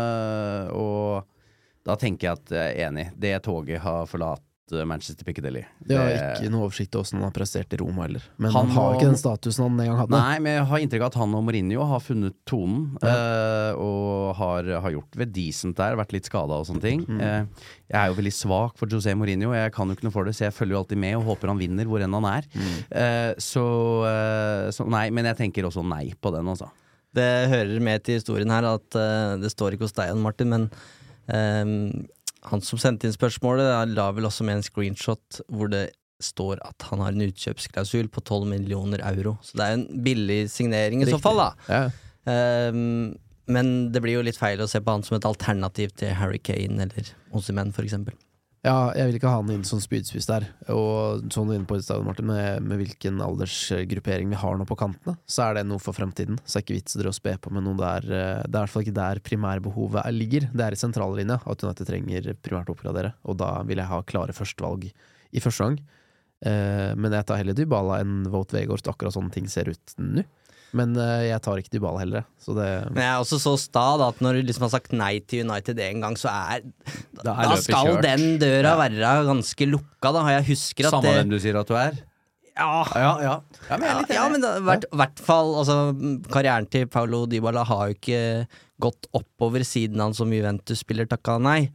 Og da tenker jeg at jeg enig. Det toget har forlatt Manchester Piccadilly. Det har ikke noe oversikt over hvordan han har prestert i Roma heller. Men han har ikke den statusen han en gang hadde. Nei, men jeg har inntrykk av at han og Mourinho har funnet tonen, og har gjort ved decent der, vært litt skadet og sånne ting. Jeg jo veldig svak for José Mourinho, jeg kan jo ikke noe for det, så jeg følger jo alltid med og håper han vinner hvor enn han så nei, men jeg tenker også nei på den også. Det hører med til historien her at det står ikke hos deg, Martin, men han som sendte inn spørsmålet la vel også med en screenshot hvor det står at han har en utkjøpsklausul på 12 millioner euro. Så det en billig signering i så fall da. Ja. Men det blir jo litt feil å se på han som et alternativ til Harry Kane eller Osimhen for eksempel. Ja, jeg vil ikke ha han inn som spydspiss der. Og sånn du er inne på i stedet, Martin, med hvilken aldersgruppering vi har nå på kantene, så det noe for fremtiden. Så det ikke vits å spe på med noe der. Det i hvert fall ikke der primærbehovet ligger. Det i sentrallinja at United trenger primært å oppgradere. Og da vil jeg ha klare førstevalg i første gang. Men jeg tar heller Dybala enn Wout Weghorst, akkurat sånne ting ser ut nå. Men jeg tar ikke Dybala heller. Så det Men jeg også så stad at når du liksom har sagt nei til United en gang, så da skal kjørt. Den døra være ganske lukka da. Jeg husker at samme hvem du sier at du Ja, men hvert fall altså, karrieren til Paulo Dybala har jo ikke gått oppover siden han som Juventus-spiller takka nei.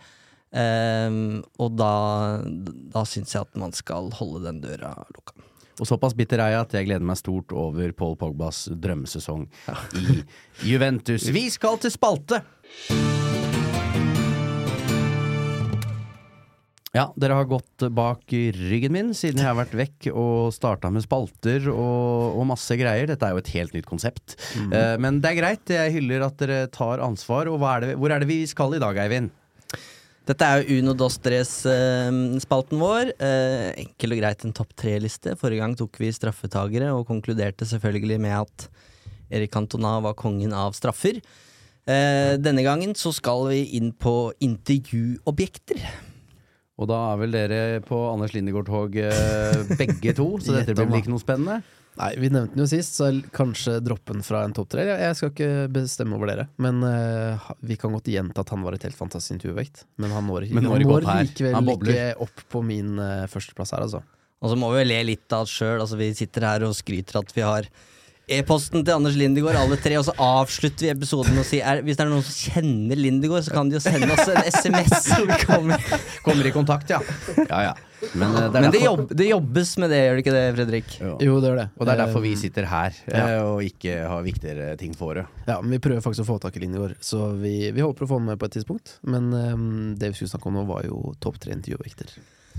Og da synes jeg at man skal holde den døra lukka. Og såpass bitter jeg at jeg gleder meg stort over Paul Pogbas drømmesesong i Juventus. Vi skal til spalte! Ja, dere har gått bak ryggen min siden jeg har vært vekk og startet med spalter og masse greier. Dette er jo et helt nytt konsept. Men det er greit, jeg hyller at dere tar ansvar. Og hvor er det vi skal i dag, Eivind? Dette er jo Uno Dos Tres spalten vår. Enkel og greit en topp 3-liste. Forrige gang tok vi straffetagere og konkluderte selvfølgelig med at Erik Cantona var kongen av straffer. Denne gangen så skal vi inn på intervjuobjekter. Og da er vel dere på Anders Lindegård-tog begge to, så dette blir vel ikke noe spennende? Nei, vi nevnte den jo sist, så kanskje droppen fra en topp 3. Jeg skal ikke bestemme over dere, men vi kan godt gjenta at han var et helt fantastisk intervjuvekt. Men han når likevel ikke opp på min førsteplass her, altså. Og så må vi jo le litt av oss selv, altså vi sitter her og skryter at vi har e-posten til Anders Lindegård, alle tre, og så avslutter vi episoden med å si hvis det er noen som kjenner Lindegård, så kan de jo sende oss en SMS så vi kommer i kontakt, ja. Ja. Men det jobbes med det, gjør det ikke det, Fredrik? Jo, det gjør det. Og det er derfor vi sitter her, og ikke har viktigere ting for det. Ja, men vi prøver faktisk å få tak i Lindegård, så vi håper å få den med på et tidspunkt. Men det vi skulle snakke om nå var jo topp 3 intervjuvekter.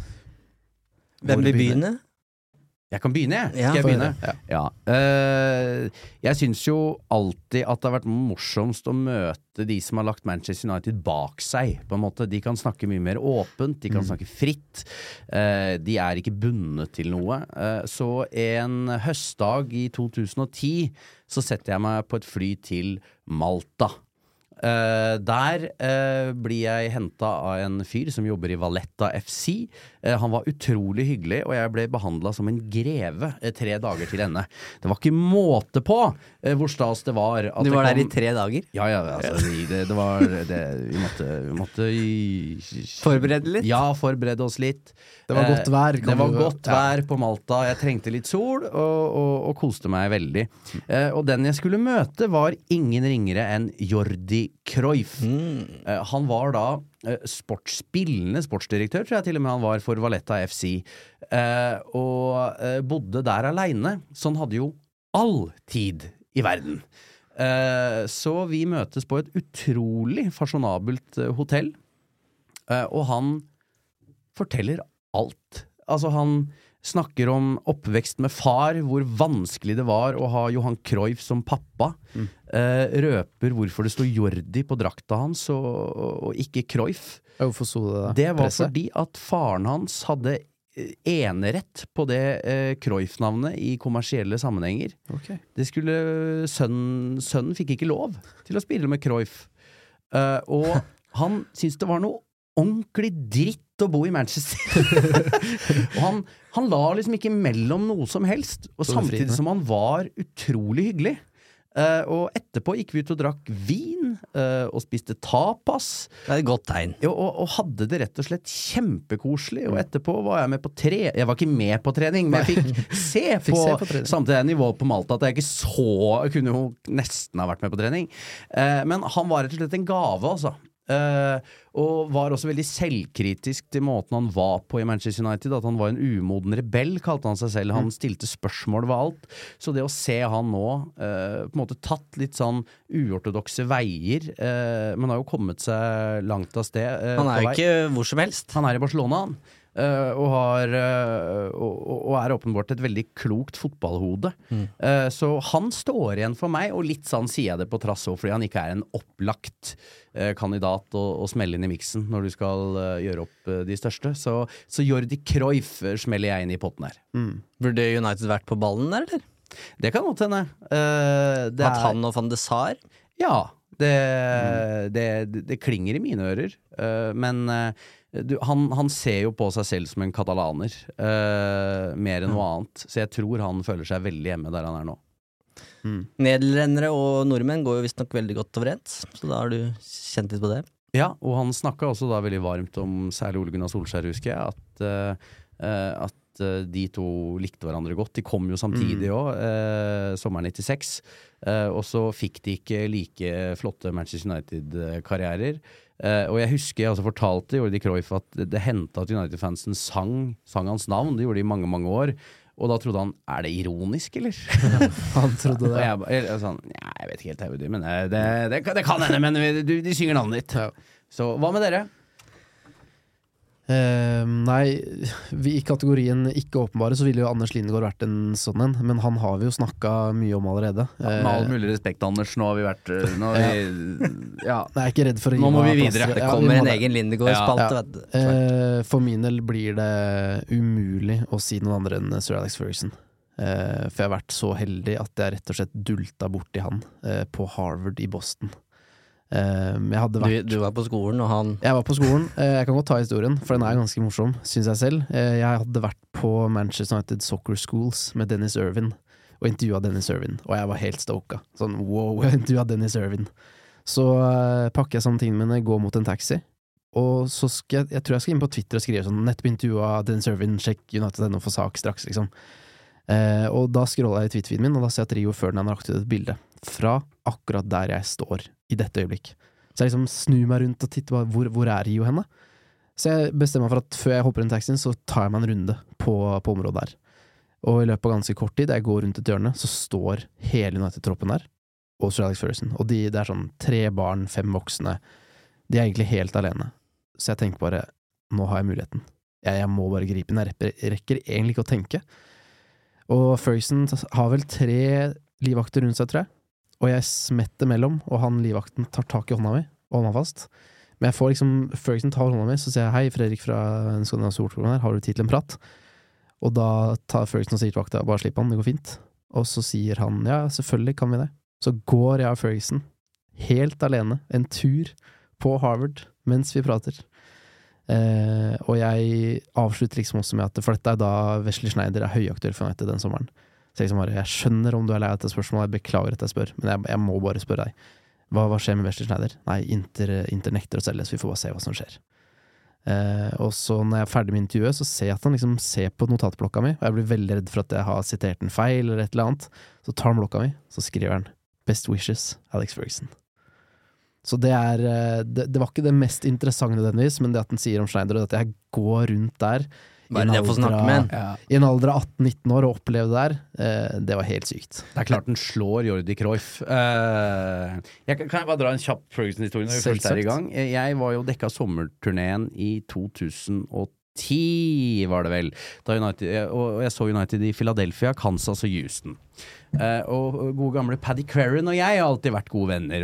Hvem vil begynne? Jeg kan begynne, jeg. Ja, Skal jeg begynne? Ja. Jeg synes jo alltid at det har vært morsomst å møte de som har lagt Manchester United bak seg, på en måte. De kan snakke mye mer åpent, de kan snakke fritt, de er ikke bundet til noe. Så en høstdag i 2010 så setter jeg meg på et fly til Malta. Der blir jeg hentet av en fyr som jobber i Valletta FC. Han var utrolig hyggelig, og jeg ble behandlet som en greve 3 dager til ende. Det var ikke måte på hvor stas det var. Du var der i 3 dager? Ja, altså, det var det, vi måtte forberede litt? Ja, forberede oss litt. Det var godt vær. Det var godt vær på Malta. Jeg trengte litt sol og koste meg veldig. Og den jeg skulle møte var ingen ringere enn Jordi Cruyff. Han var da spillende sportsdirektør, tror jeg til og med han var for Valletta FC, og bodde der alene, så han hadde jo all tid i verden. Så vi møtes på et utrolig fasjonabelt hotell, og han forteller alt. Altså han snakker om oppvekst med far, hvor vanskelig det var å ha Johan Cruyff som pappa, røper hvorfor det står Jordi på drakta hans og ikke Cruyff. Hvorfor så det da? Det var fordi at faren hans hadde enerett på det Cruyff-navnet i kommersielle sammenhenger. Okay. Det skulle sønnen fikk ikke lov til å spille med Cruyff. Og han syntes det var noe ordentlig dritt å bo i Manchester. Og han la liksom ikke mellom noe som helst, og samtidig som han var utrolig hyggelig. Og etterpå gikk vi ut og drakk vin og spiste tapas. Det er et godt tegn. Og hadde det rett og slett kjempekoselig. Og etterpå var jeg med på jeg var ikke med på trening, men jeg fikk se på samtidig nivå på Malta at jeg ikke kunne jo nesten ha vært med på trening. Men han var rett og slett en gave, altså. Og var også veldig selvkritisk til måten han var på i Manchester United, at han var en umoden rebell, kalte han seg selv. Han stilte spørsmål ved alt. Så det å se han nå på en måte tatt litt sånn uortodokse veier, men har jo kommet seg langt av sted. Han er jo ikke hvor som helst. Han er i Barcelona, han. Og er åpenbart et veldig klokt fotballhode. Så han står igjen for meg, og litt sånn sier jeg det på trass også, fordi han ikke er en opplagt kandidat å smelle inn i miksen når du skal gjøre opp de største. Så Jordi Cruyff smeller jeg inn i potten her. Burde United vært på ballen der, eller? Det kan godt hende. At han og Van de Sar? Ja, det klinger i mine ører. Men han ser jo på seg selv som en katalaner, mer enn noe annet. Så jeg tror han føler seg veldig hjemme der han er nå. Nederlendere og nordmenn går jo visst nok veldig godt overens, så da har du kjent litt på det. Ja, og han snakket også da veldig varmt om særlig Ole Gunnar Solskjær, husker jeg, at de to likte hverandre godt. De kom jo samtidig også, sommeren 96, og så fikk de ikke like flotte Manchester United-karrierer. Og jeg husker jeg også fortalte Jordi Cruyff at det hentet at United-fansen sang hans navn. Det gjorde de i mange, mange år. Og da trodde han, er det ironisk, eller? Han trodde det. Og jeg sånn, jeg vet ikke helt, men det kan hende, men de synger navnet ditt. Så hva med dere? Nei, I kategorien ikke åpenbare så ville jo Anders Lindegård vært en sånn en, men han har vi jo snakket mye om allerede. Med all mulig respekt, Anders, nå har vi vært nå har vi, Nei, jeg er ikke redd for å gi Nå må meg vi plass. videre. Det kommer en egen Lindegård-spalte. For min del blir det umulig å si noen andre enn Sir Alex Ferguson. For jeg har vært så heldig at jeg rett og slett dulta borti han på Harvard i Boston. Jeg hadde vært Du var på skolen, og han Jeg var på skolen. Jeg kan godt ta historien, for den er ganske morsom, synes jeg selv. Jeg hadde vært på Manchester United Soccer Schools med Dennis Irvin og intervjuet Dennis Irvin, og jeg var helt stoka. Sånn, wow, jeg intervjuet Dennis Irvin. Så pakker jeg sammen tingene mine, går mot en taxi, og så skal jeg tror jeg skal inn på Twitter og skrive sånn, nettopp intervjuet Dennis Irvin, sjekk United.no for sak straks, liksom. Og da scroller jeg i Twitter-feeden min, og da ser jeg at Rio Ferdinand har lagt ut et bilde fra akkurat der jeg står i dette øyeblikk. Så jeg liksom snur meg rundt og titter på hvor er Rio henne? Så jeg bestemmer meg for at før jeg hopper inn i taxien, så tar jeg meg en runde på området der. Og i løpet av ganske kort tid, jeg går rundt et hjørne, så står hele United-troppen der, og Sir Alex Ferguson. Og det er sånn 3 barn, 5 voksne. De er egentlig helt alene. Så jeg tenker bare, nå har jeg muligheten. Jeg må bare gripe den. Jeg rekker egentlig ikke å tenke. Og Ferguson har vel 3 livvakter rundt seg, tror jeg. Og jeg smetter mellom, og han livvakten tar tak i hånda mi, og hånda fast. Men jeg får liksom, Ferguson tar hånda mi, så sier jeg, hei Fredrik fra en skandinavisk sportsprogram her, har du tid til en prat? Og da tar Ferguson og sier til vakta, bare slipp han, det går fint. Og så sier han, ja, selvfølgelig kan vi det. Så går jeg og Ferguson helt alene, en tur på Harvard, mens vi prater. Og jeg avslutter liksom også med at, for dette er da Wesley Sneijder er høyaktuell for United den sommeren. Så jeg skjønner om du er lei av dette spørsmålet, jeg beklager at jeg spør, men jeg må bare spørre deg. Hva skjer med Wesley Sneijder? Nei, Inter nekter å selge, så vi får bare se hva som skjer. Og så når jeg er ferdig med intervjuet, så ser jeg at han liksom ser på notatblokka mi, og jeg blir veldig redd for at jeg har sitert en feil eller et eller annet. Så tar han blokka mi, så skriver han Best wishes, Alex Ferguson. Så det var ikke det mest interessante nødvendigvis, men det at han sier om Sneijder, og at jeg går rundt der Bare det å få snakke med han. I en alder av 18-19 år og oppleve det der, det var helt sykt. Det er klart den slår Jordi Cruyff. Kan jeg bare dra en kjapp Ferguson-historie når vi først er i gang? Jeg var jo dekka sommerturneen i 2010, var det vel. Da United, og jeg så United i Philadelphia, Kansas og Houston. Og gode gamle Paddy Crerand og jeg har alltid vært gode venner,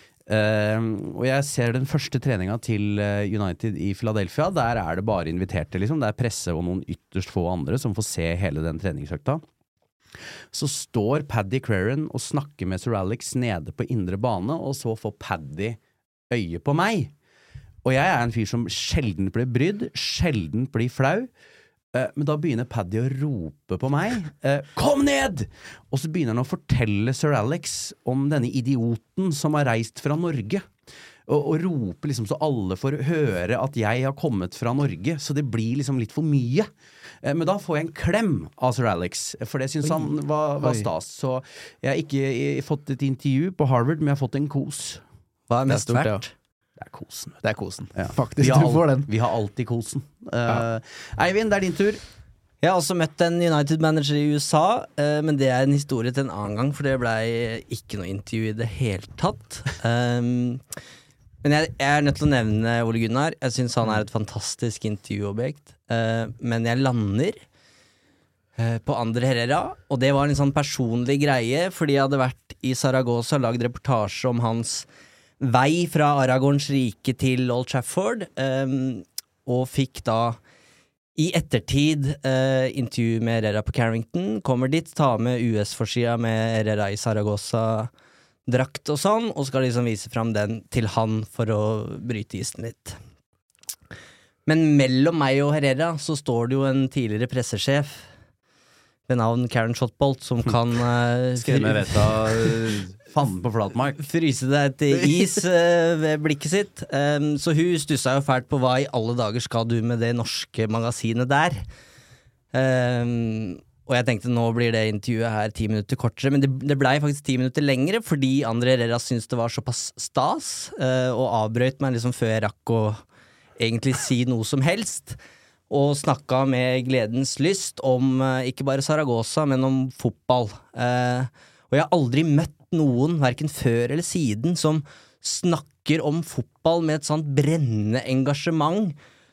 og jeg ser den første treninga til United i Philadelphia. Der er det bare inviterte, liksom. Det er presse og noen ytterst få andre som får se hele den treningsøkta. Så står Paddy Crerand og snakker med Sir Alex nede på indre bane, og så får Paddy øye på meg. Og jeg er en fyr som sjelden blir brydd, sjelden blir flau. Men da begynner Paddy å rope på meg. Kom ned! Og så begynner han å fortelle Sir Alex om denne idioten som har reist fra Norge. Og rope liksom så alle får høre at jeg har kommet fra Norge, så det blir liksom litt for mye. Men da får jeg en klem av Sir Alex, for det synes han var stas. Så jeg har ikke fått et intervju på Harvard, men jeg har fått en kos. Hva er mest verdt? Det er kosen. Ja. Faktisk, du får den. Vi har alltid kosen. Eivind, det er din tur. Jeg har også møtt en United-manager i USA, men det er en historie til en annen gang, for det ble ikke noe intervju i det hele tatt. Men jeg er nødt til å nevne Ole Gunnar. Jeg synes han er et fantastisk intervjuobjekt. Men jeg lander på Andre Herrera, og det var en sånn personlig greie, fordi jeg hadde vært i Zaragoza og lagd reportasje om hans vei fra Aragons rike til Old Trafford, og fikk da i ettertid intervju med Herrera på Carrington, kommer dit, tar med US-forsida med Herrera i Zaragoza-drakt og sånn, og skal liksom vise fram den til han for å bryte isen litt. Men mellom meg og Herrera så står det jo en tidligere pressesjef ved navn Karen Shotbolt, som kan Skrive med veta fanen på flatmark. Fryse deg til is ved blikket sitt. Så hun stussa jo fælt på hva i alle dager skal du med det norske magasinet der. Og jeg tenkte nå blir det intervjuet her 10 minutter kortere, men det ble faktisk 10 minutter lengre, fordi André Herrera syntes det var såpass stas, og avbrøt meg liksom før jeg rakk å egentlig si noe som helst. Og snakket med gledens lyst om ikke bare Zaragoza, men om fotball. Og jeg har aldri møtt noen, hverken før eller siden, som snakker om fotball med et sånt brennende engasjement,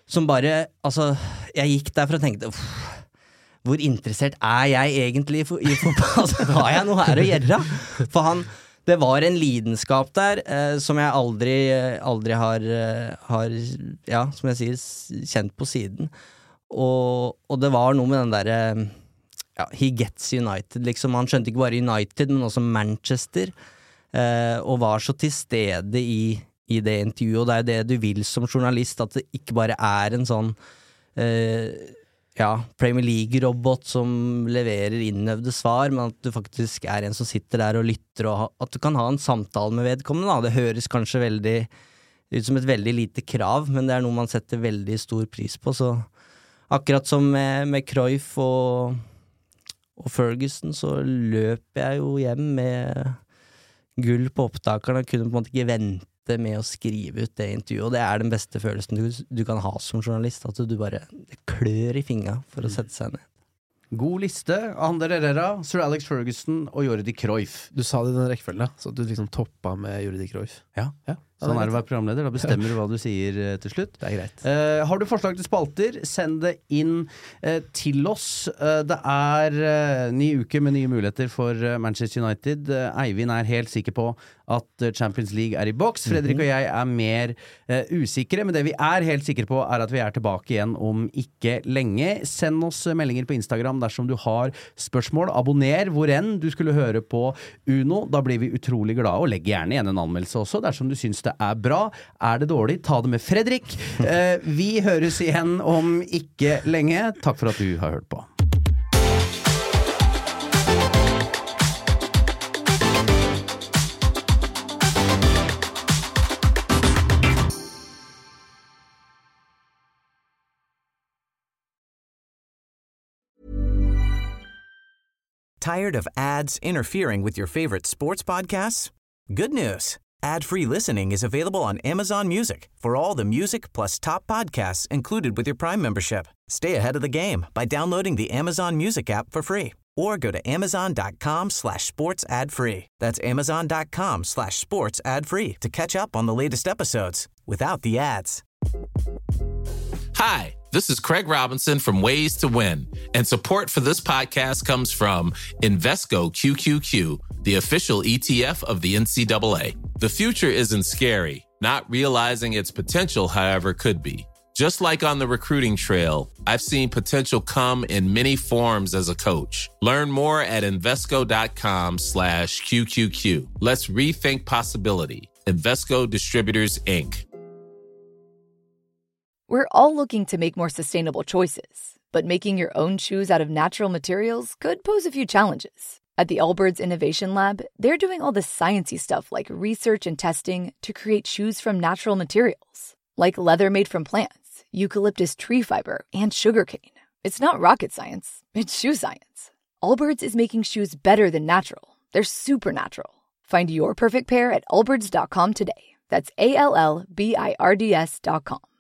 som bare, altså, jeg gikk derfra og tenkte, hvor interessert jeg egentlig i fotball? Altså, har jeg noe her å gjøre? For det var en lidenskap der som jeg aldri har ja, som jeg sier, kjent på siden. Og det var noe med den der ja, he gets United, liksom. Han skjønte ikke bare United, men også Manchester, og var så til stede i det intervjuet, og det er det du vil som journalist, at det ikke bare er en sånn ja, Premier League-robot som leverer innøvde svar, men at du faktisk er en som sitter der og lytter, og at du kan ha en samtale med vedkommende, da. Det høres kanskje veldig ut som et veldig lite krav, men det er noe man setter veldig stor pris på, så akkurat som med Cruyff og Ferguson, så løp jeg jo hjem med gull på opptakerne, kunne på en måte ikke vente med å skrive ut det intervjuet, og det er den beste følelsen du kan ha som journalist, at du bare klør i fingra for å sette seg ned. God liste. Ander Herrera, Sir Alex Ferguson og Jordi Cruyff. Du sa det i den rekkefølgen, så du liksom toppa med Jordi Cruyff. Ja. Sånn er det å være programleder, da bestemmer du hva du sier til slutt. Det er greit. Har du forslag til spalter, send det inn til oss. Det er ny uke med nye muligheter for Manchester United. Eivind er helt sikker på at Champions League er i boks. Fredrik og jeg er mer usikre, men det vi er helt sikre på er at vi er tilbake igjen om ikke lenge. Send oss meldinger på Instagram dersom du har spørsmål. Abonner hvor enn du skulle høre på Uno. Da blir vi utrolig glade, og legg gjerne igjen en anmeldelse også dersom du synes det er bra. Er det dårlig, ta det med Fredrik. Vi høres igjen om ikke lenge. Takk for at du har hørt på. Tired of ads interfering with your favorite sports podcasts? Good news. Ad-free listening is available on Amazon Music for all the music plus top podcasts included with your Prime membership. Stay ahead of the game by downloading the Amazon Music app for free or go to amazon.com/sports ad free. That's amazon.com/sports ad free to catch up on the latest episodes without the ads. Hi, this is Craig Robinson from Ways to Win, and support for this podcast comes from Invesco QQQ, the official ETF of the NCAA. The future isn't scary. Not realizing its potential, however, could be. Just like on the recruiting trail, I've seen potential come in many forms as a coach. Learn more at Invesco.com/QQQ. Let's rethink possibility. Invesco Distributors, Inc. We're all looking to make more sustainable choices, but making your own shoes out of natural materials could pose a few challenges. At the Allbirds Innovation Lab, they're doing all the sciencey stuff like research and testing to create shoes from natural materials, like leather made from plants, eucalyptus tree fiber, and sugarcane. It's not rocket science, it's shoe science. Allbirds is making shoes better than natural. They're supernatural. Find your perfect pair at allbirds.com today. That's ALLBIRDS.com.